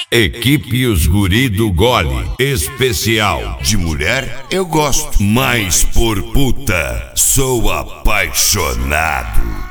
Equipe Os Guri do Gole especial. De mulher eu gosto, Mas por puta sou apaixonado.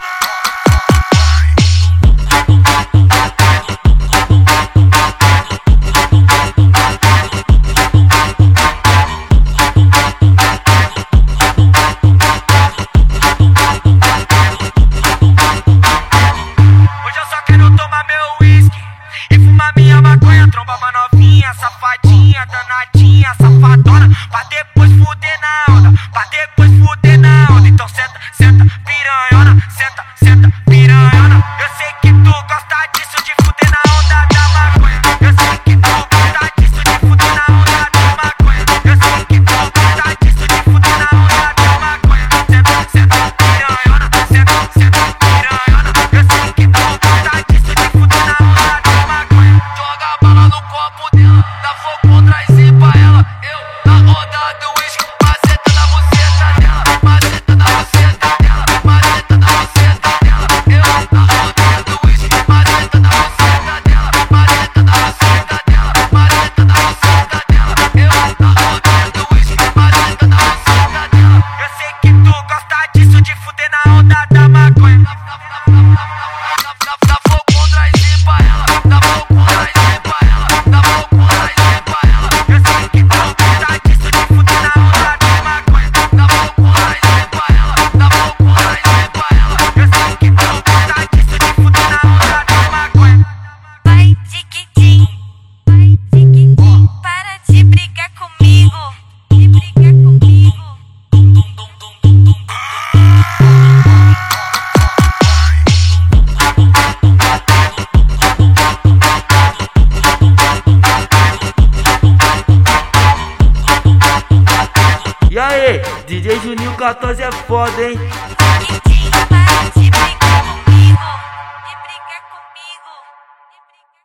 Hoje eu só quero tomar meu whisky e fumar minha maconha, tromba uma novinha, safadinha, danadinha, safadona, pra depois fuder na onda, pra depois fuder na onda. Então senta, senta, piranhona, senta, senta, piranhona. Eu sei que tu gosta disso, de fuder na onda da maconha. Eu sei que tu gosta disso, de fuder na onda da maconha. Eu sei que tu gosta disso, de fuder na onda da maconha. Senta, senta, piranhona, senta, senta, piranhona. Eu sei que tu gosta disso, de fuder na onda da maconha. Joga a bala no copo dela, dá fogo contra e zipa ela. Eu na onda do uísque, maceta na buceta dela, maceta na buceta dela, maceta na buceta dela. Eu na onda do uísque, maceta na buceta dela, maceta na buceta dela, maceta na buceta dela. Eu na onda do uísque, maceta na buceta dela. Eu sei que tu gosta disso, de fuder na onda da maconha. Dá fogo contra e zipa ela, dá fogo contra e zipa ela, dá fogo contra e zipa ela. Eu sei que tu gosta disso, de fuder na onda da maconha. Dá fogo contra e zipa ela, dá fogo contra e zipa ela. Eu sei que tu gosta disso, de fuder na onda da maconha. Vai tiquitim, para de brigar comigo, de brigar comigo. E aí, DJ Juninho 14 é foda, hein?